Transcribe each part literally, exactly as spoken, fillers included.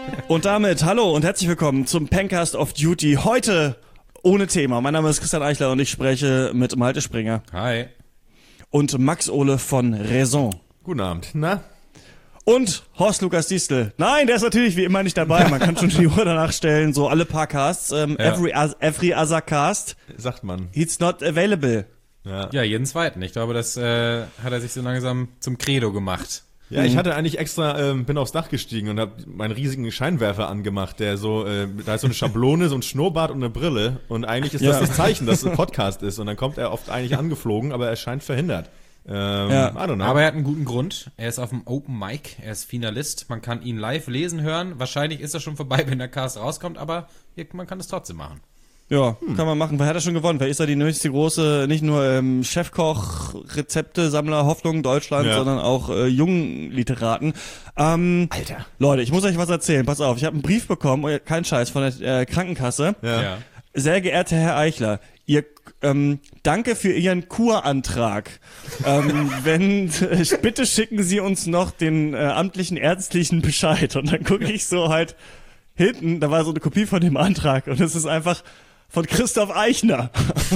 Und damit hallo und herzlich willkommen zum Pencast of Duty. Heute ohne Thema. Mein Name ist Christian Eichler und ich spreche mit Malte Springer. Hi. Und Max Ohle von Raison. Guten Abend. Na? Und Horst Lukas Diestel. Nein, der ist natürlich wie immer nicht dabei. Man kann schon die Uhr danach stellen. So alle paar Casts. Ähm, Ja. every, every other cast. Sagt man. It's not available. Ja. Ja, jeden zweiten. Ich glaube, das äh, hat er sich so langsam zum Credo gemacht. Ja, ich hatte eigentlich extra, ähm, bin aufs Dach gestiegen und habe meinen riesigen Scheinwerfer angemacht, der so, äh, da ist so eine Schablone, so ein Schnurrbart und eine Brille und eigentlich ist Ja. das das Zeichen, dass es ein Podcast ist und dann kommt er oft eigentlich angeflogen, aber er scheint verhindert. Ähm, Ja. I don't know. Aber er hat einen guten Grund. Er ist auf dem Open Mic. Er ist Finalist. Man kann ihn live lesen hören. Wahrscheinlich ist er schon vorbei, wenn der Cast rauskommt, aber hier, man kann es trotzdem machen. Ja, kann man machen. Wer hat er schon gewonnen? Wer ist da die nächste große, nicht nur ähm, Chefkoch, Rezepte, Sammler, Hoffnung Deutschland, Ja. sondern auch äh, Jungliteraten. Ähm, Alter. Leute, ich muss euch was erzählen. Pass auf, ich habe einen Brief bekommen, oh, kein Scheiß, von der äh, Krankenkasse. Ja. Sehr geehrter Herr Eichler, ihr ähm, danke für Ihren Kurantrag. ähm, wenn äh, bitte schicken Sie uns noch den äh, amtlichen ärztlichen Bescheid. Und dann gucke ich so halt hinten, da war so eine Kopie von dem Antrag und es ist einfach von Christoph Eichner.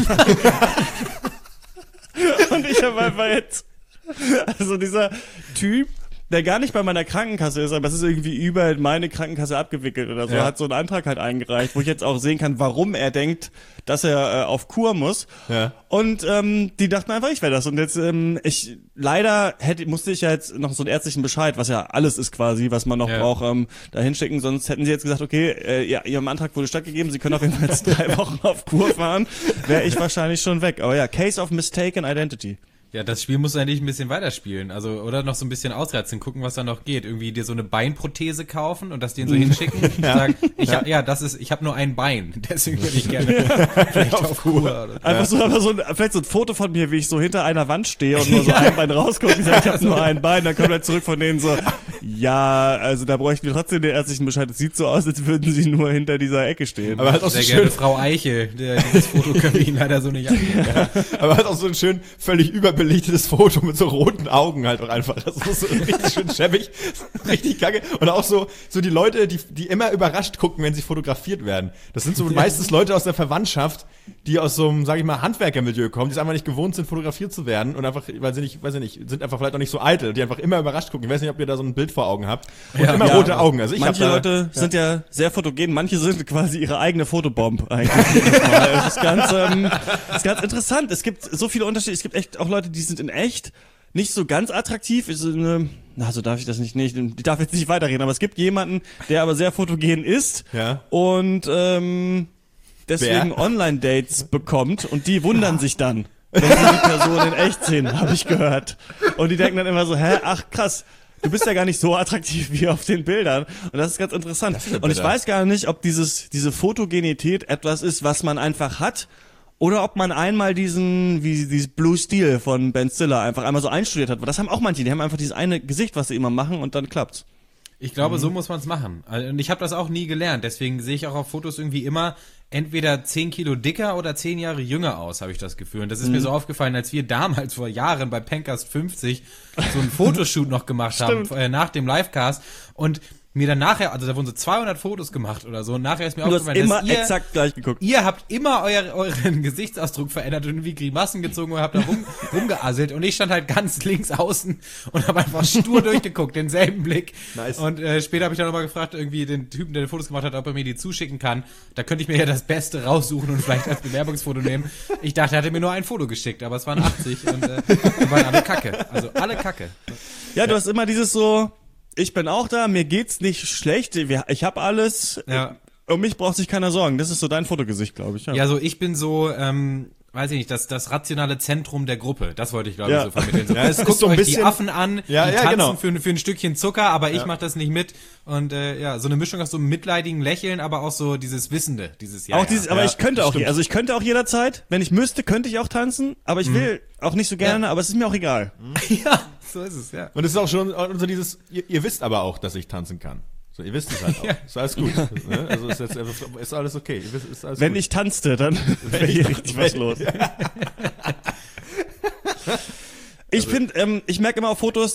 Und ich habe einfach jetzt, also dieser Typ, der gar nicht bei meiner Krankenkasse ist, aber es ist irgendwie über meine Krankenkasse abgewickelt oder so, Ja. hat so einen Antrag halt eingereicht, wo ich jetzt auch sehen kann, warum er denkt, dass er äh, auf Kur muss. Ja. Und ähm, die dachten einfach, ich wäre das. Und jetzt, ähm, ich leider hätte musste ich ja jetzt noch so einen ärztlichen Bescheid, was ja alles ist quasi, was man noch Ja. braucht, ähm, da hinschicken. Sonst hätten sie jetzt gesagt, okay, äh, ja, ihrem Antrag wurde stattgegeben, sie können auf jeden Fall jetzt drei Wochen auf Kur fahren, wäre ich wahrscheinlich schon weg. Aber ja, Case of Mistaken Identity. Ja, das Spiel musst du eigentlich ein bisschen weiterspielen. Also, oder noch so ein bisschen ausreizen, gucken, was da noch geht. Irgendwie dir so eine Beinprothese kaufen und das denen so hinschicken und sagen, ich hab, ja, das ist, ich habe nur ein Bein. Deswegen würde ich gerne vielleicht auf Kur. Oder. Einfach so, aber so ein, vielleicht so ein Foto von mir, wie ich so hinter einer Wand stehe und nur so ein Bein rausgucke und sage, ich habe nur ein Bein, dann kommt er zurück von denen so, ja, also da bräuchten wir trotzdem den ärztlichen Bescheid. Es sieht so aus, als würden sie nur hinter dieser Ecke stehen. Aber hat auch so Sehr geehrte schön, Frau Eiche, der, dieses Foto können wir Ihnen leider so nicht angeben. aber hat auch so ein schön völlig überbelichtetes Foto mit so roten Augen halt auch einfach. Das ist so richtig schön schäbig, richtig kacke. Und auch so, so die Leute, die, die immer überrascht gucken, wenn sie fotografiert werden. Das sind so meistens Leute aus der Verwandtschaft, die aus so einem, sag ich mal, Handwerkermilieu kommen, die es einfach nicht gewohnt sind, fotografiert zu werden und einfach, weil sie nicht, weiß ich nicht, sind einfach vielleicht auch nicht so eitel, die einfach immer überrascht gucken. Ich weiß nicht, ob ihr da so ein Bild vor Augen habt. Und Ja. immer Ja, rote Augen. Also ich manche hab da, Leute sind ja sehr fotogen, manche sind quasi ihre eigene Fotobomb eigentlich. Das ist ganz, ähm, das ist ganz interessant. Es gibt so viele Unterschiede. Es gibt echt auch Leute, die sind in echt nicht so ganz attraktiv. Ist eine, na, so darf ich das nicht, nicht. Ich darf jetzt nicht weiterreden, aber es gibt jemanden, der aber sehr fotogen ist Ja. und ähm, deswegen Wer? Online-Dates bekommt und die wundern sich dann, wenn sie die Person in echt sehen, habe ich gehört. Und die denken dann immer so, hä, ach krass, du bist ja gar nicht so attraktiv wie auf den Bildern. Und das ist ganz interessant. Das ist ja Und ich bitter. weiß gar nicht, ob dieses diese Fotogenität etwas ist, was man einfach hat, oder ob man einmal diesen, wie dieses Blue Steel von Ben Stiller einfach einmal so einstudiert hat. Weil das haben auch manche, die haben einfach dieses eine Gesicht, was sie immer machen und dann klappt's. Ich glaube, so muss man es machen. Also, und ich habe das auch nie gelernt. Deswegen sehe ich auch auf Fotos irgendwie immer entweder zehn Kilo dicker oder zehn Jahre jünger aus, habe ich das Gefühl. Und das ist mir so aufgefallen, als wir damals vor Jahren bei Pencast fünfzig so einen Fotoshoot noch gemacht haben, Stimmt. äh, nach dem Livecast. Und mir dann nachher, also da wurden so zweihundert Fotos gemacht oder so. Und nachher ist mir Du hast aufgefallen, immer dass ihr, exakt gleich geguckt. ihr habt immer euer, euren Gesichtsausdruck verändert und irgendwie Grimassen gezogen und habt da rum, rumgeasselt. Und ich stand halt ganz links außen und habe einfach stur durchgeguckt, denselben Blick. Nice. Und äh, später habe ich dann nochmal gefragt, irgendwie den Typen, der die Fotos gemacht hat, ob er mir die zuschicken kann. Da könnte ich mir ja das Beste raussuchen und vielleicht als Bewerbungsfoto nehmen. Ich dachte, er hatte mir nur ein Foto geschickt, aber es waren achtzig und äh, die waren alle Kacke. Also alle Kacke. Ja, du hast immer dieses so, ich bin auch da, mir geht's nicht schlecht, wir- ich hab alles, Ja. um mich braucht sich keiner sorgen. Das ist so dein Fotogesicht, glaube ich. Ja. Ja, so ich bin so, ähm, weiß ich nicht, das, das rationale Zentrum der Gruppe. Das wollte ich, glaube Ja. ich, so vermitteln. So, Ja, es ist guckt so ein euch bisschen- die Affen an, Ja, die ja, tanzen genau. für, für ein Stückchen Zucker, aber ich mache das nicht mit. Und äh, ja, so eine Mischung aus so einem mitleidigen Lächeln, aber auch so dieses Wissende, dieses ja, auch ja. dieses, aber Ja, ich könnte auch, stimmt. also ich könnte auch jederzeit, wenn ich müsste, könnte ich auch tanzen, aber ich will auch nicht so gerne, aber es ist mir auch egal. ja, so ist es, ja. Und es ist auch schon so dieses, ihr, ihr wisst aber auch, dass ich tanzen kann. So, ihr wisst es halt auch. Ja. Ist alles gut. Ne? Also ist, jetzt, ist alles okay. Ihr wisst, ist alles Wenn gut. ich tanzte, dann wäre hier richtig was los. Ich finde, ähm, ich merke immer auf Fotos,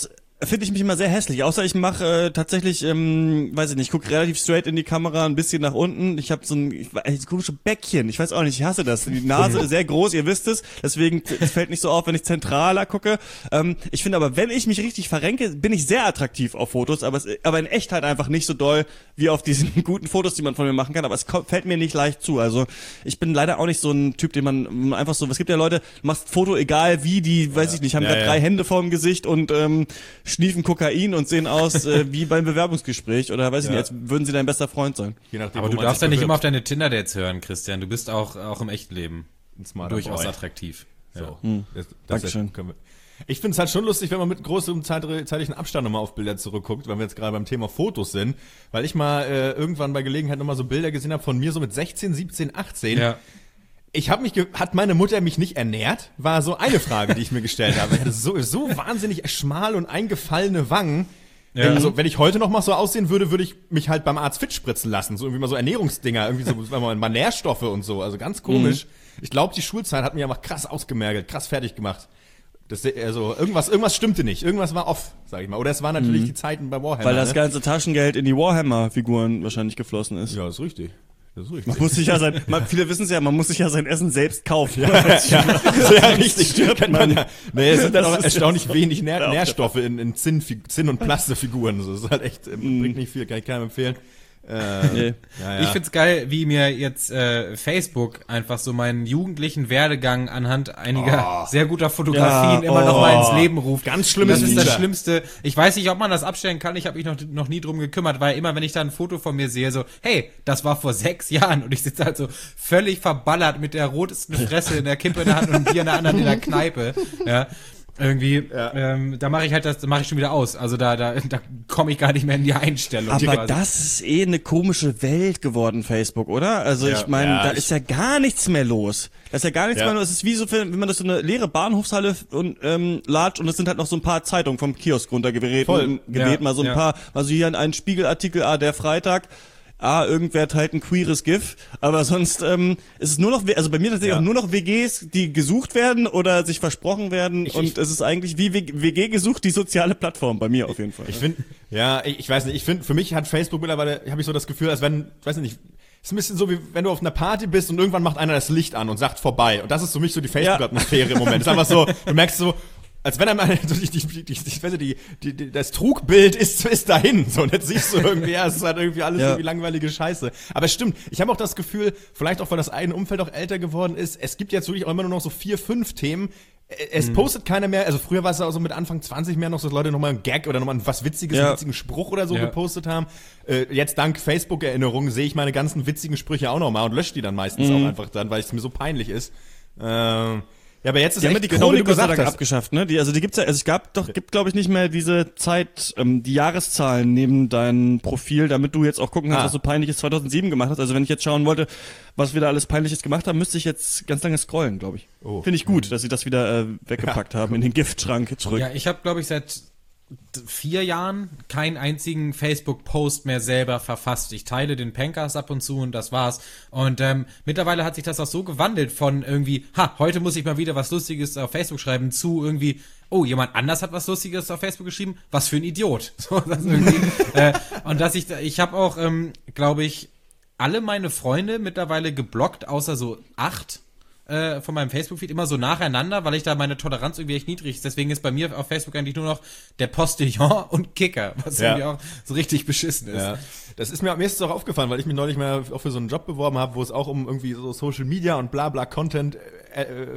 finde ich mich immer sehr hässlich. Außer ich mache äh, tatsächlich, ähm, weiß ich nicht, ich gucke relativ straight in die Kamera, ein bisschen nach unten. Ich habe so ein ich, ein komische Bäckchen. Ich weiß auch nicht, ich hasse das. Die Nase ist sehr groß, ihr wisst es. Deswegen es fällt nicht so auf, wenn ich zentraler gucke. Ähm, ich finde aber, wenn ich mich richtig verrenke, bin ich sehr attraktiv auf Fotos, aber, es, aber in Echtheit einfach nicht so doll wie auf diesen guten Fotos, die man von mir machen kann. Aber es kommt, fällt mir nicht leicht zu. Also ich bin leider auch nicht so ein Typ, den man einfach so, es gibt ja Leute, du machst Foto egal wie, die, weiß ich nicht, haben Ja, gerade ja. drei Hände vorm Gesicht und ähm, schniefen Kokain und sehen aus äh, wie beim Bewerbungsgespräch oder weiß ich Ja. nicht, als würden sie dein bester Freund sein. Je nachdem, Aber wo du man darfst sich ja nicht immer auf bewirbt. deine Tinder-Dates hören, Christian. Du bist auch, auch im echten Leben Ein smarter durchaus Boy. attraktiv. Ja. So. Hm. Das, das Dankeschön. können wir. Ich finde es halt schon lustig, wenn man mit großem zeit- zeitlichen Abstand nochmal auf Bilder zurückguckt, weil wir jetzt gerade beim Thema Fotos sind, weil ich mal äh, irgendwann bei Gelegenheit nochmal so Bilder gesehen habe von mir so mit sechzehn, siebzehn, achtzehn. Ja. Ich habe mich, ge hat meine Mutter mich nicht ernährt? War so eine Frage, die ich mir gestellt habe. Ich hatte so, so wahnsinnig schmal und eingefallene Wangen. Ja. Wenn, also, wenn ich heute noch mal so aussehen würde, würde ich mich halt beim Arzt fit spritzen lassen. So irgendwie mal so Ernährungsdinger, irgendwie so mal, mal Nährstoffe und so. Also ganz komisch. Ich glaube, die Schulzeit hat mich einfach krass ausgemergelt, krass fertig gemacht. Das, also irgendwas, irgendwas stimmte nicht. Irgendwas war off, sag ich mal. Oder es waren natürlich die Zeiten bei Warhammer. Weil das ne? ganze Taschengeld in die Warhammer-Figuren wahrscheinlich geflossen ist. Ja, das ist richtig. Das ist richtig. Man muss sich ja sein, man, viele wissen es ja, man muss sich ja sein Essen selbst kaufen. ja, ja, richtig. Kennt man ja. Nee, es sind dann auch Das ist erstaunlich wenig Nähr Ja, Nährstoffe in, in Zinn, Zinn- und Plastefiguren. Das ist halt echt, äh, bringt nicht viel, kann ich keinem empfehlen. Äh, Nee. ja, ja. Ich find's geil, wie mir jetzt äh, Facebook einfach so meinen jugendlichen Werdegang anhand einiger sehr guter Fotografien Ja, immer noch oh. mal ins Leben ruft. Ganz schlimmes Das ist das Feature. Schlimmste. Ich weiß nicht, ob man das abstellen kann. Ich habe mich noch, noch nie drum gekümmert, weil immer, wenn ich da ein Foto von mir sehe, so, hey, das war vor sechs Jahren und ich sitze halt so völlig verballert mit der rotesten Fresse in der Kippe in der Hand und einem Bier in der anderen in der Kneipe. Ja. Irgendwie, ähm, da mache ich halt das, da mache ich schon wieder aus. Also da, da, da komme ich gar nicht mehr in die Einstellung. Aber quasi. das ist eh eine komische Welt geworden, Facebook, oder? Also Ja. ich meine, Ja, da ich- ist ja gar nichts mehr los. Da ist ja gar nichts Ja. mehr los. Es ist wie so, wenn man das so eine leere Bahnhofshalle und ähm, latscht und es sind halt noch so ein paar Zeitungen vom Kiosk runtergeweht. Voll. und Geweht, Ja, mal so ein ja. paar, also hier ein Spiegelartikel, ah, der Freitag. Ah, irgendwer teilt ein queeres GIF, aber sonst ähm, ist es nur noch, also bei mir tatsächlich Ja. auch nur noch W Gs, die gesucht werden oder sich versprochen werden Ich- und ich- es ist eigentlich wie W G gesucht, die soziale Plattform bei mir auf jeden Fall. Ich finde, ja, ich, ich weiß nicht, ich finde, für mich hat Facebook mittlerweile, habe ich so das Gefühl, als wenn, ich weiß nicht, ist ein bisschen so, wie wenn du auf einer Party bist und irgendwann macht einer das Licht an und sagt vorbei. Und das ist für mich so die Facebook-Atmosphäre im Moment. Das ist einfach so, du merkst so, als wenn einmal so die, die, die, die, ich weiß nicht, die, die, die, das Trugbild ist, ist dahin. So, und jetzt siehst du irgendwie, ja, es ist halt irgendwie alles Ja. irgendwie langweilige Scheiße. Aber es stimmt, ich habe auch das Gefühl, vielleicht auch, weil das eigene Umfeld auch älter geworden ist, es gibt jetzt wirklich auch immer nur noch so vier, fünf Themen. Es postet keiner mehr, also früher war es ja auch so mit Anfang zwanzig mehr noch, so, dass Leute nochmal einen Gag oder nochmal was Witziges, Ja. einen witzigen Spruch oder so Ja. gepostet haben. Äh, jetzt dank Facebook-Erinnerungen sehe ich meine ganzen witzigen Sprüche auch nochmal und lösche die dann meistens auch einfach dann, weil es mir so peinlich ist. Ähm, ja, aber jetzt ist Die haben ja echt die genau, wie Chronik du Gott sei gesagt Dank hast. abgeschafft, ne? Die, also die gibt's ja, also es gab doch, gibt glaube ich nicht mehr diese Zeit, ähm, die Jahreszahlen neben deinem Profil, damit du jetzt auch gucken kannst, Ah. was du Peinliches zweitausendsieben gemacht hast. Also wenn ich jetzt schauen wollte, was wir da alles Peinliches gemacht haben, müsste ich jetzt ganz lange scrollen, glaube ich. Oh. Finde ich gut, dass sie das wieder äh, weggepackt haben in den Giftschrank zurück. Ja, ich habe, glaube ich, seit d- vier Jahren keinen einzigen Facebook-Post mehr selber verfasst. Ich teile den Pencast ab und zu und das war's. Und ähm, mittlerweile hat sich das auch so gewandelt von irgendwie, ha, heute muss ich mal wieder was Lustiges auf Facebook schreiben, zu irgendwie, oh, jemand anders hat was Lustiges auf Facebook geschrieben, was für ein Idiot. So, das irgendwie, äh, und dass ich, ich habe auch, ähm, glaube ich, alle meine Freunde mittlerweile geblockt, außer so acht äh, von meinem Facebook-Feed, immer so nacheinander, weil ich da meine Toleranz irgendwie echt niedrig ist. Deswegen ist bei mir auf Facebook eigentlich nur noch der Postillon und Kicker, was Ja. irgendwie auch so richtig beschissen ist. Ja, das ist mir, mir ist es auch aufgefallen, weil ich mich neulich mal auch für so einen Job beworben habe, wo es auch um irgendwie so Social Media und bla bla Content äh,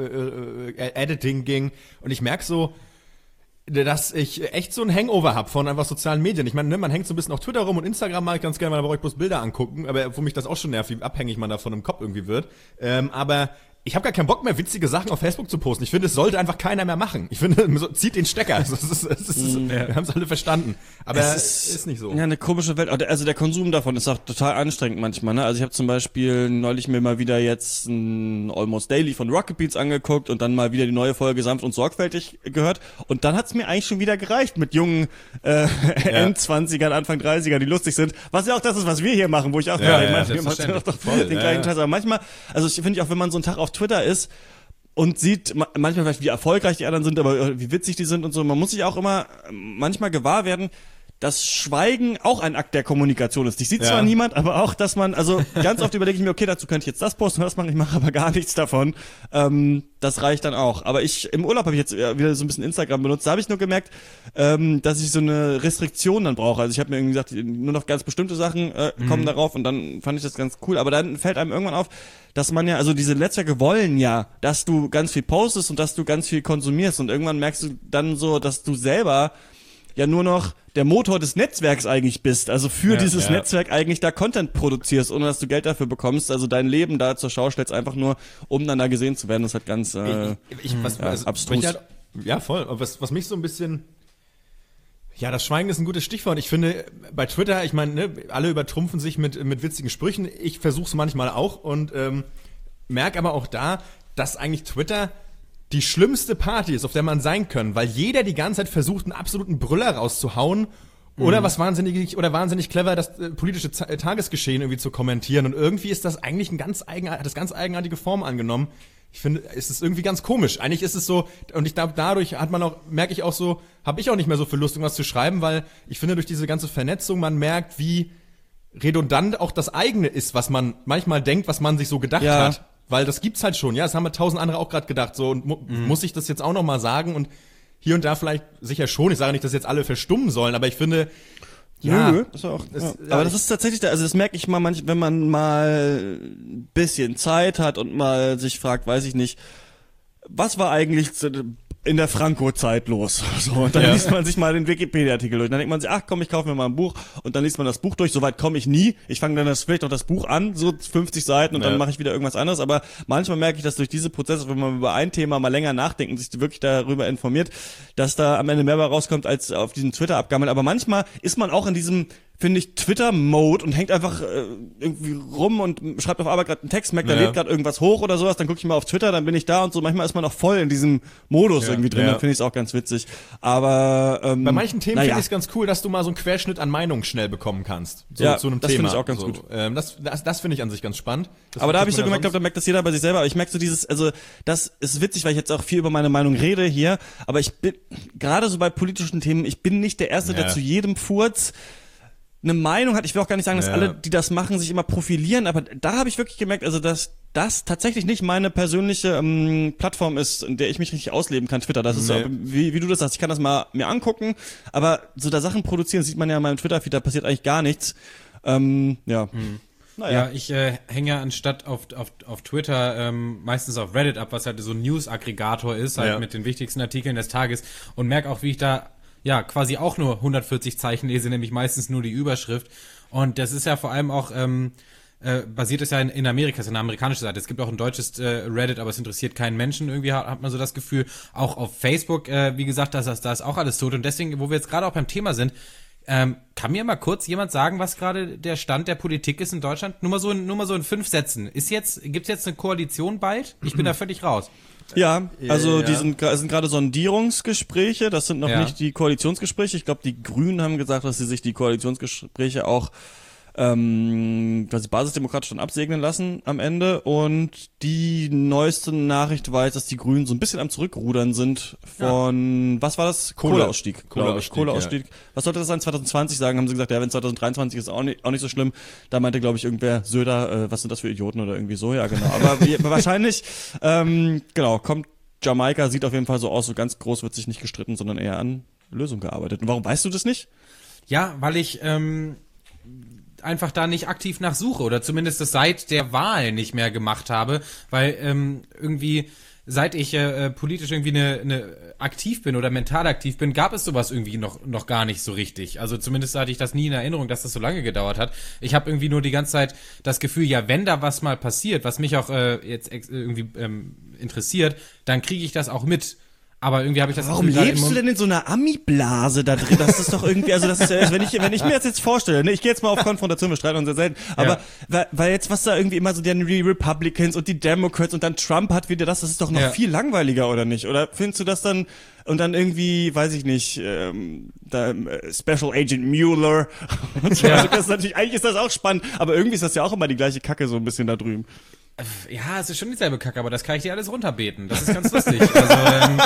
äh, äh, Editing ging. Und ich merke so, dass ich echt so ein Hangover habe von einfach sozialen Medien. Ich meine, ne, man hängt so ein bisschen auf Twitter rum und Instagram mag ich ganz gerne, weil da brauche ich bloß Bilder angucken, aber wo mich das auch schon nervt, wie abhängig man davon im Kopf irgendwie wird. Ähm, aber ich habe gar keinen Bock mehr, witzige Sachen auf Facebook zu posten. Ich finde, es sollte einfach keiner mehr machen. Ich finde, so, zieht den Stecker. Das ist, das ist, wir haben es alle verstanden. Aber Es es ist- ist, nicht so. Ja, eine komische Welt. Also der Konsum davon ist auch total anstrengend manchmal. Ne? Also ich habe zum Beispiel neulich mir mal wieder jetzt ein Almost Daily von Rocket Beats angeguckt und dann mal wieder die neue Folge Sanft und Sorgfältig gehört. Und dann hat's mir eigentlich schon wieder gereicht mit jungen äh, Endzwanzigern, Anfang dreißigern, die lustig sind. Was ja auch das ist, was wir hier machen, wo ich auch Ja, sage, ja, ich meine, wir machen ja selbstverständlich. doch Voll, den ja, gleichen ja. Scheiß. Aber manchmal, also ich finde auch, wenn man so einen Tag auf Twitter ist, und sieht ma- manchmal vielleicht, wie erfolgreich die anderen sind, aber wie witzig die sind und so. Man muss sich auch immer manchmal gewahr werden, dass Schweigen auch ein Akt der Kommunikation ist. Ich sieht Ja. zwar niemand, aber auch, dass man, also ganz oft überlege ich mir, okay, dazu könnte ich jetzt das posten, das machen, ich mache aber gar nichts davon. Ähm, das reicht dann auch. Aber ich, im Urlaub habe ich jetzt wieder so ein bisschen Instagram benutzt, da habe ich nur gemerkt, ähm, dass ich so eine Restriktion dann brauche. Also ich habe mir irgendwie gesagt, nur noch ganz bestimmte Sachen äh, kommen Mhm. darauf und dann fand ich das ganz cool. Aber dann fällt einem irgendwann auf, dass man ja, also diese Netzwerke wollen ja, dass du ganz viel postest und dass du ganz viel konsumierst und irgendwann merkst du dann so, dass du selber ja nur noch der Motor des Netzwerks eigentlich bist, also für Ja, dieses ja. Netzwerk eigentlich da Content produzierst, ohne dass du Geld dafür bekommst, also dein Leben da zur Schau stellst, einfach nur, um dann da gesehen zu werden, das hat ganz, äh, ich, ich, was, ja, also, abstrus. ich halt, ja, voll. Aber was, was mich so ein bisschen, ja, das Schweigen ist ein gutes Stichwort. Ich finde, bei Twitter, ich meine, ne, alle übertrumpfen sich mit, mit witzigen Sprüchen. Ich versuche es manchmal auch und ähm, merke aber auch da, dass eigentlich Twitter die schlimmste Party ist, auf der man sein kann, weil jeder die ganze Zeit versucht, einen absoluten Brüller rauszuhauen oder was wahnsinnig oder wahnsinnig clever, das äh, politische Z- äh, Tagesgeschehen irgendwie zu kommentieren. Und irgendwie ist das eigentlich ein ganz eigen, hat das ganz eigenartige Form angenommen. Ich finde, es ist irgendwie ganz komisch. Eigentlich ist es so, und ich glaube, dadurch hat man auch, merke ich auch so, habe ich auch nicht mehr so viel Lust, irgendwas zu schreiben, weil ich finde, durch diese ganze Vernetzung, man merkt, wie redundant auch das eigene ist, was man manchmal denkt, was man sich so gedacht Ja. hat. Weil das gibt's halt schon, ja, das haben wir tausend andere auch gerade gedacht, so, und mu Mhm. muss ich das jetzt auch noch mal sagen und hier und da vielleicht sicher schon, ich sage nicht, dass jetzt alle verstummen sollen, aber ich finde, ja, Nö, ist auch, es- ja. ja, aber ich- das ist tatsächlich, da- also das merke ich mal, manch, wenn man mal ein bisschen Zeit hat und mal sich fragt, weiß ich nicht, was war eigentlich zu- in der Franco-Zeit los? So, und dann Ja. liest man sich mal den Wikipedia-Artikel durch. Dann denkt man sich, ach komm, ich kaufe mir mal ein Buch und dann liest man das Buch durch. Soweit komme ich nie. Ich fange dann das, vielleicht noch das Buch an, so fünfzig Seiten und Ja. dann mache ich wieder irgendwas anderes. Aber manchmal merke ich, dass durch diese Prozesse, wenn man über ein Thema mal länger nachdenkt und sich wirklich darüber informiert, dass da am Ende mehr bei rauskommt als auf diesem Twitter-Abgammel. Aber manchmal ist man auch in diesem, finde ich, Twitter-Mode und hängt einfach äh, irgendwie rum und schreibt auf Arbeit gerade einen Text, merkt, da Ja. lädt gerade irgendwas hoch oder sowas, dann gucke ich mal auf Twitter, dann bin ich da und so. Manchmal ist man auch voll in diesem Modus Ja. irgendwie drin, Ja. dann finde ich es auch ganz witzig. Aber ähm, bei manchen Themen naja. finde ich es ganz cool, dass du mal so einen Querschnitt an Meinungen schnell bekommen kannst. So Ja, zu einem das Thema. finde ich auch ganz so, gut. Ähm, das das, das finde ich an sich ganz spannend. Das Aber da habe ich kriegt so man gemerkt, ich glaube, da merkt das jeder bei sich selber. Aber ich merke so dieses, also das ist witzig, weil ich jetzt auch viel über meine Meinung rede hier. Aber ich bin gerade so bei politischen Themen, ich bin nicht der Erste, Ja. der zu jedem Furz eine Meinung hat. Ich will auch gar nicht sagen, dass Ja. alle, die das machen, sich immer profilieren. Aber da habe ich wirklich gemerkt, also dass das tatsächlich nicht meine persönliche ähm, Plattform ist, in der ich mich richtig ausleben kann. Twitter, das ist Nee. so, wie, wie du das sagst. Ich kann das mal mir angucken, aber so da Sachen produzieren sieht man ja in meinem Twitter-Feed, da passiert eigentlich gar nichts. Ähm, ja. Naja. Ja, ich äh, hänge ja anstatt auf, auf, auf Twitter ähm, meistens auf Reddit ab, was halt so ein News-Aggregator ist, halt Ja. mit den wichtigsten Artikeln des Tages und merke auch, wie ich da ja quasi auch nur hundertvierzig Zeichen lese, nämlich meistens nur die Überschrift. Und das ist ja vor allem auch, ähm, äh, basiert es ja in, in Amerika, ist eine amerikanische Seite. Es gibt auch ein deutsches äh, Reddit, aber es interessiert keinen Menschen. Irgendwie hat, hat man so das Gefühl. Auch auf Facebook, äh, wie gesagt, da ist, da ist auch alles tot. Und deswegen, wo wir jetzt gerade auch beim Thema sind, Ähm, kann mir mal kurz jemand sagen, was gerade der Stand der Politik ist in Deutschland? Nur mal so in, nur mal so in fünf Sätzen. Ist jetzt, gibt's jetzt eine Koalition bald? Ich bin da völlig raus. Ja, also Ja. die sind, gra- sind gerade Sondierungsgespräche, das sind noch Ja. nicht die Koalitionsgespräche. Ich glaube, die Grünen haben gesagt, dass sie sich die Koalitionsgespräche auch ähm, quasi basisdemokratisch dann absegnen lassen am Ende. Und die neueste Nachricht war jetzt, dass die Grünen so ein bisschen am Zurückrudern sind von, was war das? Kohle. Kohleausstieg, glaube ich. Kohleausstieg, Kohleausstieg. Was sollte das sein? zwanzig zwanzig sagen, haben sie gesagt, ja, wenn zwanzig dreiundzwanzig ist auch nicht, auch nicht so schlimm. Da meinte, glaube ich, irgendwer, Söder, äh, was sind das für Idioten oder irgendwie so, ja genau. Aber wie, wahrscheinlich, ähm, genau, kommt Jamaika, sieht auf jeden Fall so aus, so ganz groß wird sich nicht gestritten, sondern eher an Lösung gearbeitet. Und warum weißt du das nicht? Ja, weil ich ähm, einfach da nicht aktiv nach suche oder zumindest das seit der Wahl nicht mehr gemacht habe, weil ähm, irgendwie seit ich äh, politisch irgendwie eine, eine aktiv bin oder mental aktiv bin, gab es sowas irgendwie noch noch gar nicht so richtig. Also zumindest hatte ich das nie in Erinnerung, dass das so lange gedauert hat. Ich habe irgendwie nur die ganze Zeit das Gefühl, ja, wenn da was mal passiert, was mich auch äh, jetzt ex- irgendwie ähm, interessiert, dann kriege ich das auch mit. Aber irgendwie habe ich das Warum Gefühl, gerade lebst im du denn in so einer Ami-Blase da drin? Das ist doch irgendwie, also das ist ja, wenn ich, wenn ich mir das jetzt vorstelle, ne, ich gehe jetzt mal auf Konfrontation, wir streiten uns sehr selten, aber Ja. weil, weil jetzt was da irgendwie immer so die Republicans und die Democrats und dann Trump hat wieder das, das ist doch noch Ja. viel langweiliger, oder nicht? Oder findest du das dann, und dann irgendwie, weiß ich nicht, ähm, da, äh, Special Agent Mueller und so, Ja. also das ist natürlich, eigentlich ist das auch spannend, aber irgendwie ist das ja auch immer die gleiche Kacke so ein bisschen da drüben. Ja, es ist schon dieselbe Kacke, aber das kann ich dir alles runterbeten. Das ist ganz lustig. Also, ähm,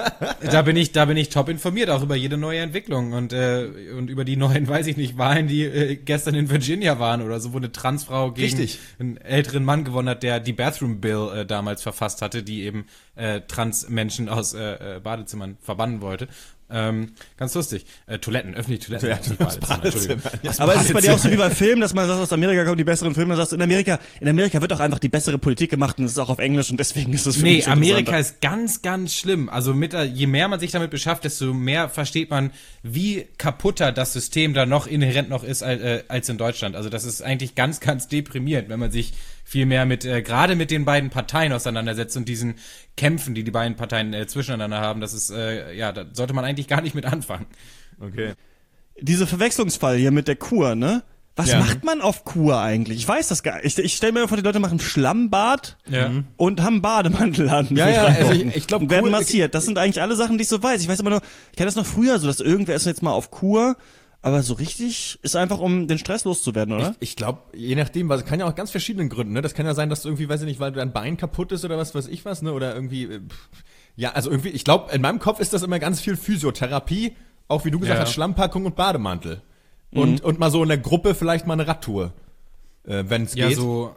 da bin ich, da bin ich top informiert, auch über jede neue Entwicklung und äh, und über die neuen, weiß ich nicht, Wahlen, die äh, gestern in Virginia waren oder so, wo eine Transfrau gegen Richtig. einen älteren Mann gewonnen hat, der die Bathroom Bill äh, damals verfasst hatte, die eben äh, Transmenschen aus äh, äh, Badezimmern verbannen wollte. Ähm, ganz lustig. Äh, Toiletten, öffentliche Toiletten. Ja, nicht das Badezimmer, Badezimmer. Entschuldigung. Ja. Aus Aber es ist bei dir auch so wie Badezimmer. bei Filmen, dass man sagt, aus Amerika kommen die besseren Filme, dann sagst du, in Amerika, in Amerika wird auch einfach die bessere Politik gemacht und es ist auch auf Englisch und deswegen ist es für Nee, mich Amerika interessanter. ist ganz, ganz schlimm. Also mit, der- je mehr man sich damit beschäftigt, desto mehr versteht man, wie kaputter das System da noch inhärent noch ist als, äh, als in Deutschland. Also das ist eigentlich ganz, ganz deprimierend, wenn man sich viel mehr mit, äh, gerade mit den beiden Parteien auseinandersetzt und diesen Kämpfen, die die beiden Parteien äh, zwischeneinander haben. Das ist, äh, ja, da sollte man eigentlich gar nicht mit anfangen. Okay. Diese Verwechslungsfall hier mit der Kur, ne? Was Ja. macht man auf Kur eigentlich? Ich weiß das gar nicht. Ich, ich stelle mir vor, die Leute machen Schlammbad Ja. und haben einen Bademantel an. Ja, für ja, drei also Wochen. ich- ich glaub, Und werden Kur- massiert. Das sind eigentlich alle Sachen, die ich so weiß. Ich weiß immer nur, ich kenne das noch früher so, dass irgendwer ist jetzt mal auf Kur, aber so richtig ist einfach, um den Stress loszuwerden, oder? Ich, ich glaube, je nachdem, was kann ja auch ganz verschiedenen Gründen, ne? Das kann ja sein, dass du irgendwie, weiß ich nicht, weil dein Bein kaputt ist oder was weiß ich was, ne? Oder irgendwie, äh, pff. Ja, also irgendwie, ich glaube, in meinem Kopf ist das immer ganz viel Physiotherapie, auch wie du gesagt Ja. hast, Schlammpackung und Bademantel. Und, und mal so in der Gruppe vielleicht mal eine Radtour, äh, wenn es Ja, geht. so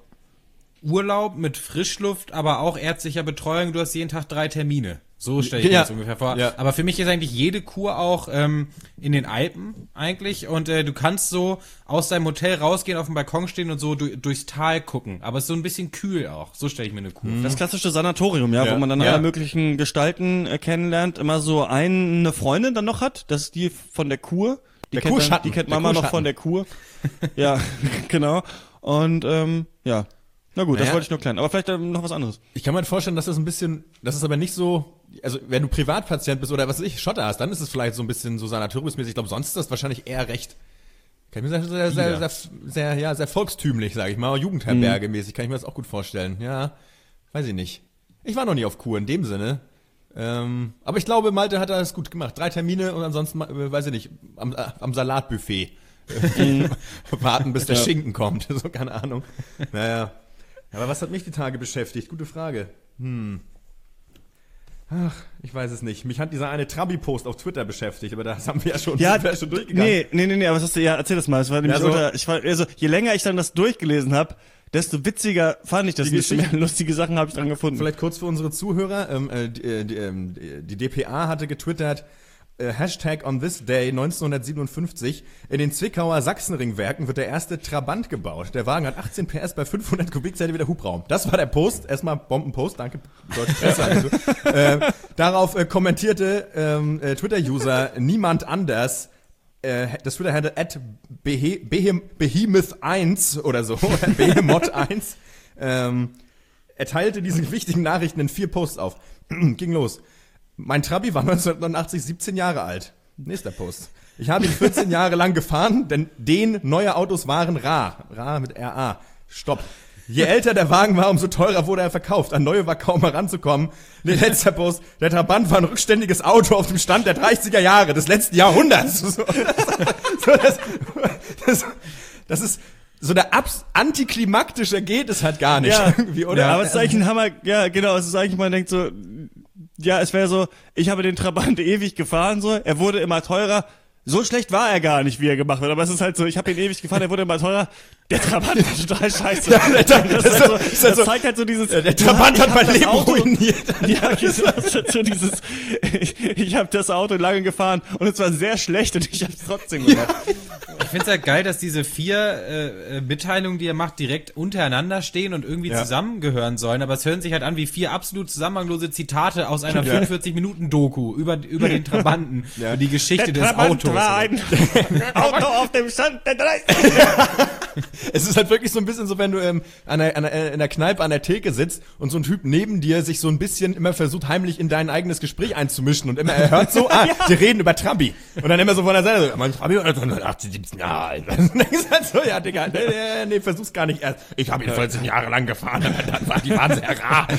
Urlaub mit Frischluft, aber auch ärztlicher Betreuung. Du hast jeden Tag drei Termine. So stelle ich Ja. mir das ungefähr vor. Ja. Aber für mich ist eigentlich jede Kur auch ähm, in den Alpen eigentlich. Und äh, du kannst so aus deinem Hotel rausgehen, auf dem Balkon stehen und so du, durchs Tal gucken. Aber es ist so ein bisschen kühl auch. So stelle ich mir eine Kur vor. Das klassische Sanatorium, ja, Ja. wo man dann Ja. alle möglichen Gestalten äh, kennenlernt, immer so eine Freundin dann noch hat, das ist die von der Kur. Die Der kennt, dann, Kurschatten. die kennt Der Mama noch Kurschatten. von der Kur. Ja, genau. Und ähm, ja, na gut, das Naja. wollte ich nur klären. Aber vielleicht ähm, noch was anderes. Ich kann mir halt vorstellen, dass das ein bisschen, das ist aber nicht so, also wenn du Privatpatient bist oder was weiß ich, Schotter hast, dann ist es vielleicht so ein bisschen so sanatoriumsmäßig. Ich glaube, sonst ist das wahrscheinlich eher recht, kann ich mir sagen, sehr, sehr, sehr, sehr, ja, sehr volkstümlich, sage ich mal, Jugendherberge-mäßig, kann ich mir das auch gut vorstellen. Ja, weiß ich nicht. Ich war noch nie auf Kur in dem Sinne. Ähm, aber ich glaube, Malte hat das gut gemacht. Drei Termine und ansonsten, äh, weiß ich nicht, am, äh, am Salatbuffet. Warten, bis der Ja. Schinken kommt. So, keine Ahnung. Naja. Aber was hat mich die Tage beschäftigt? Gute Frage. Hm. Ach, ich weiß es nicht. Mich hat dieser eine Trabi-Post auf Twitter beschäftigt, aber das haben wir ja schon, Ja, sind wir ja schon durchgegangen. nee, nee, nee, nee, aber was hast du, ja, erzähl das mal. Es war nämlich Ja, so- unter, ich war, also, je länger ich dann das durchgelesen habe, desto witziger fand ich das, Die desto mehr Geschichten- lustige Sachen habe ich dran gefunden. Vielleicht kurz für unsere Zuhörer. Ähm, äh, die, äh, die, ähm, die D P A hatte getwittert, äh, Hashtag on this day neunzehnhundertsiebenundfünfzig. In den Zwickauer Sachsenringwerken wird der erste Trabant gebaut. Der Wagen hat achtzehn P S bei fünfhundert Kubikzentimeter Hubraum. Das war der Post. Erstmal Bombenpost. Danke, Deutsche Presse. äh, darauf äh, kommentierte ähm, äh, Twitter-User niemand anders. Äh, das Twitter-Handle at Behemoth eins oder so, oder Behemoth eins. Ähm, er teilte diese wichtigen Nachrichten in vier Posts auf. Ging los. Mein Trabi war neunzehnhundertneunundachtzig siebzehn Jahre alt. Nächster Post. Ich habe ihn vierzehn Jahre lang gefahren, denn den neue Autos waren rar. Rar mit R A. Stopp. Je älter der Wagen war, umso teurer wurde er verkauft. An neue war kaum heranzukommen. Nee, letzter Post. Der Trabant war ein rückständiges Auto auf dem Stand der dreißiger Jahre des letzten Jahrhunderts. So, so, das, das, das ist so der abs antiklimaktische geht es halt gar nicht. Ja, irgendwie, oder? ja, aber es ist eigentlich ein Hammer, ja, genau, es ist eigentlich, man denkt so, ja, es wäre so, ich habe den Trabant ewig gefahren, so, er wurde immer teurer, so schlecht war er gar nicht, wie er gemacht wird, aber es ist halt so, ich habe ihn ewig gefahren, er wurde immer teurer, der Trabant ist total scheiße. Ja, der Tra- das, ist halt so, das halt so- zeigt halt so dieses, Der Trabant ja, hat ich mein hab das Leben Auto- ruiniert. Ja, das ist halt so dieses, ich, ich habe das Auto lange gefahren und es war sehr schlecht und ich habe es trotzdem gemacht. Ich find's halt geil, dass diese vier äh, äh, Mitteilungen, die er macht, direkt untereinander stehen und irgendwie Ja. zusammengehören sollen. Aber es hören sich halt an wie vier absolut zusammenhanglose Zitate aus einer fünfundvierzig Minuten Doku über, über den Trabanten, Ja. über die Geschichte Der des Trabant Autos. war ein Auto auf dem Stand der dreißig. Es ist halt wirklich so ein bisschen so, wenn du ähm, an der, an der, in der Kneipe an der Theke sitzt und so ein Typ neben dir sich so ein bisschen immer versucht, heimlich in dein eigenes Gespräch einzumischen und immer, er hört so, ah, die reden über Trabi. Und dann immer so von der Seite so, mein Trabi war neunzehnhundertachtzig, siebzehn Jahre alt. Und dann denkst du halt so, ja, Digga, nee, nee, nee versuch's gar nicht erst. Ich habe ihn vierzehn Jahre lang gefahren, aber dann war die waren sehr rar.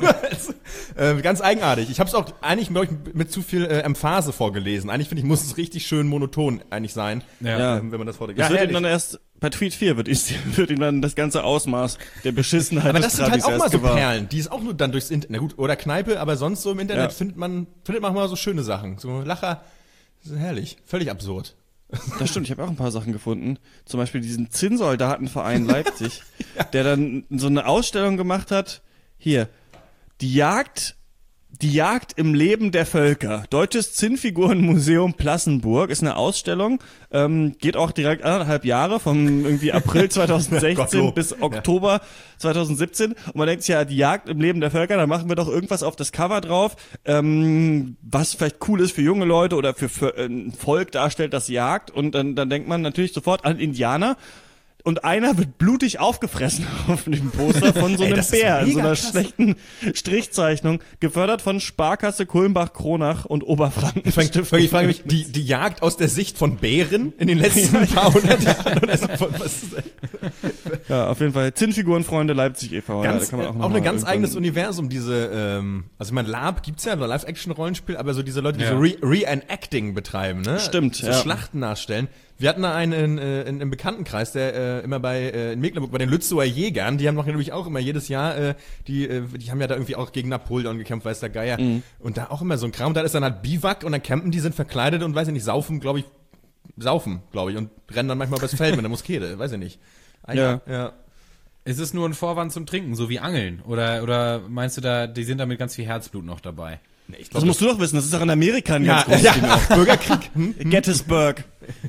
äh, ganz eigenartig. Ich habe es auch eigentlich glaub ich, mit zu viel äh, Emphase vorgelesen. Eigentlich finde ich, muss es richtig schön monoton eigentlich sein, Ja. ähm, wenn man das vorträgt. Das Ja, wird ihm ehrlich. dann erst bei Tweet vier wird, ist, wird ihm dann das ganze Ausmaß der Beschissenheit Aber des das sind halt Trabis auch mal erst so gewahr. Perlen, die ist auch nur dann durchs Internet, na gut, oder Kneipe, aber sonst so im Internet Ja. findet man, findet man mal so schöne Sachen. So Lacher, das ist herrlich, völlig absurd. Das stimmt, ich habe auch ein paar Sachen gefunden. Zum Beispiel diesen Zinnsoldatenverein Leipzig, der dann so eine Ausstellung gemacht hat. Hier, die Jagd, die Jagd im Leben der Völker. Deutsches Zinnfigurenmuseum Plassenburg ist eine Ausstellung, ähm, geht auch direkt anderthalb Jahre, vom irgendwie April zweitausendsechzehn Gottlob. bis Oktober zweitausendsiebzehn. Und man denkt sich ja, die Jagd im Leben der Völker, da machen wir doch irgendwas auf das Cover drauf, ähm, was vielleicht cool ist für junge Leute oder für, für ein Volk darstellt, das jagt. Und dann, dann denkt man natürlich sofort an Indianer. Und einer wird blutig aufgefressen auf dem Poster von so Ey, einem das ist Bär in so mega einer krass. schlechten Strichzeichnung, gefördert von Sparkasse Kulmbach, Kronach und Oberfranken. Ich frage mich, die, die Jagd aus der Sicht von Bären in den letzten paar hundert Jahren oder so, was ist das? Ja, auf jeden Fall. Zinnfigurenfreunde Leipzig e V. Ganz, ja, da kann man auch, auch, noch auch mal ein ganz irgendwann- eigenes Universum, diese, ähm, also ich meine, Lab gibt's ja, so Live-Action-Rollenspiel, aber so diese Leute, die Ja. so Re- Reenacting betreiben, ne? Stimmt, so ja. Schlachten nachstellen. Wir hatten da einen in, äh, in, im Bekanntenkreis, der äh, immer bei äh, in Mecklenburg bei den Lützower Jägern, die haben doch natürlich auch immer jedes Jahr, äh, die äh, die haben ja da irgendwie auch gegen Napoleon gekämpft, weiß der Geier. Mhm. Und da auch immer so ein Kram. Und da ist dann halt Biwak und dann campen die, sind verkleidet und weiß ich nicht, saufen, glaube ich, saufen, glaube ich, und rennen dann manchmal übers Feld mit der Muskete, weiß ich nicht. Ah, Ja. ja. Ist es nur ein Vorwand zum Trinken, so wie Angeln? Oder, oder meinst du da, die sind da mit ganz viel Herzblut noch dabei? Nee, ich Das glaub, musst du doch wissen, das ist auch in Amerika ein ja, ganz großes ja, Ding auch. Bürgerkrieg. Hm? Gettysburg.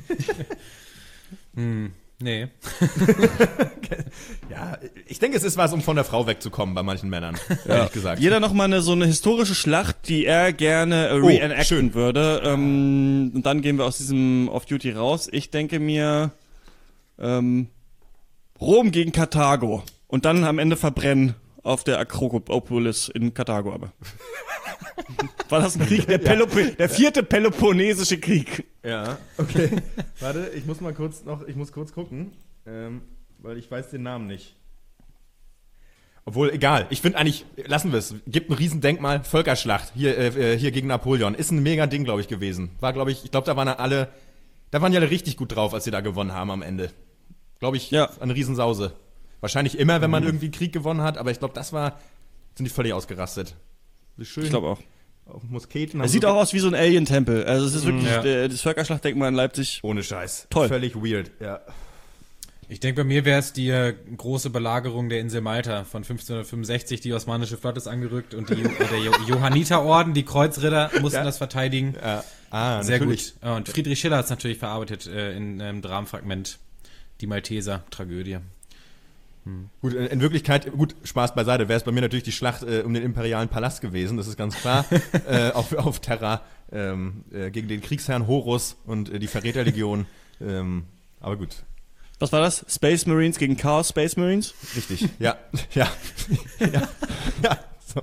Hm, nee. Ja, ich denke, es ist was, um von der Frau wegzukommen bei manchen Männern, ehrlich gesagt. Jeder noch mal eine, so eine historische Schlacht, die er gerne äh, Oh, reenacten schön. würde. Ähm, und dann gehen wir aus diesem Off-Duty raus. Ich denke mir ähm, Rom gegen Karthago. Und dann am Ende verbrennen auf der Akropolis in Karthago aber. War das ein Krieg? Der, Pelop- der vierte Peloponnesische Krieg. Ja, okay. Warte, ich muss mal kurz noch, ich muss kurz gucken, ähm, weil ich weiß den Namen nicht. Obwohl, egal. Ich finde eigentlich, lassen wir es. Gibt ein Riesendenkmal, Völkerschlacht, hier, äh, hier gegen Napoleon. Ist ein mega Ding, glaube ich, gewesen. War, glaube ich, ich glaube, da waren alle, da waren die alle richtig gut drauf, als sie da gewonnen haben am Ende. Glaube ich, Ja. eine Riesensause. Wahrscheinlich immer, wenn man irgendwie Krieg gewonnen hat, aber ich glaube, das war, sind die völlig ausgerastet. Wie schön. Ich glaube auch. Auf Musketen. Es sieht auch aus wie so ein Alien-Tempel. Also es ist wirklich Ja. äh, das Völkerschlachtdenkmal in Leipzig. ohne Scheiß. Toll. Völlig weird, ja. Ich denke, bei mir wäre es die äh, große Belagerung der Insel Malta von fünfzehnhundertfünfundsechzig. Die osmanische Flotte ist angerückt und die, äh, der Jo- Johanniterorden, die Kreuzritter, mussten Ja. das verteidigen. Ja. Ah, Sehr natürlich. gut. Ja, und Friedrich Schiller hat es natürlich verarbeitet äh, in einem Dramenfragment. Die Malteser-Tragödie. Gut, in in Wirklichkeit, gut, Spaß beiseite, wäre es bei mir natürlich die Schlacht äh, um den imperialen Palast gewesen, das ist ganz klar, äh, auf, auf Terra, ähm, äh, gegen den Kriegsherrn Horus und äh, die Verräterlegion, ähm, aber gut, Was war das? Space Marines gegen Chaos Space Marines? richtig, ja, ja, ja, ja, so.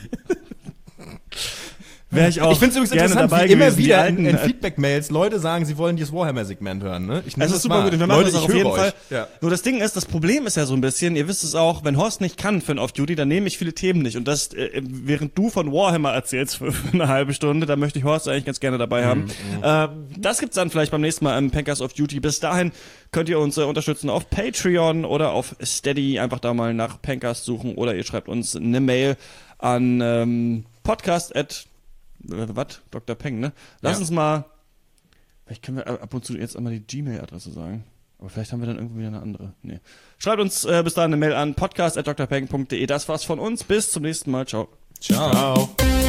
Wäre ich auch Ich finde es übrigens gerne interessant, dabei wie immer gewesen, die wieder alten, in, in äh, Feedback-Mails Leute sagen, sie wollen dieses Warhammer-Segment hören, ne? Ich nehme Es ist das super wahr. gut, und wir machen Leute, das auch ich auf höre jeden euch. Fall. Ja. Nur das Ding ist, das Problem ist ja so ein bisschen, ihr wisst es auch, wenn Horst nicht kann für ein Off-Duty, dann nehme ich viele Themen nicht. Und das, äh, während du von Warhammer erzählst für, für eine halbe Stunde, da möchte ich Horst eigentlich ganz gerne dabei haben. Äh, das gibt's dann vielleicht beim nächsten Mal im Pankers Off-Duty. Bis dahin könnt ihr uns äh, unterstützen auf Patreon oder auf Steady. Einfach da mal nach Pankers suchen oder ihr schreibt uns eine Mail an ähm, podcast at was? Doktor Peng, ne? Lass Ja. uns mal. Vielleicht können wir ab und zu jetzt einmal die Gmail-Adresse sagen. Aber vielleicht haben wir dann irgendwie wieder eine andere. Nee. Schreibt uns äh, bis dahin eine Mail an podcast at d r peng punkt d e. Das war's von uns. Bis zum nächsten Mal. Ciao. Ciao. Ciao.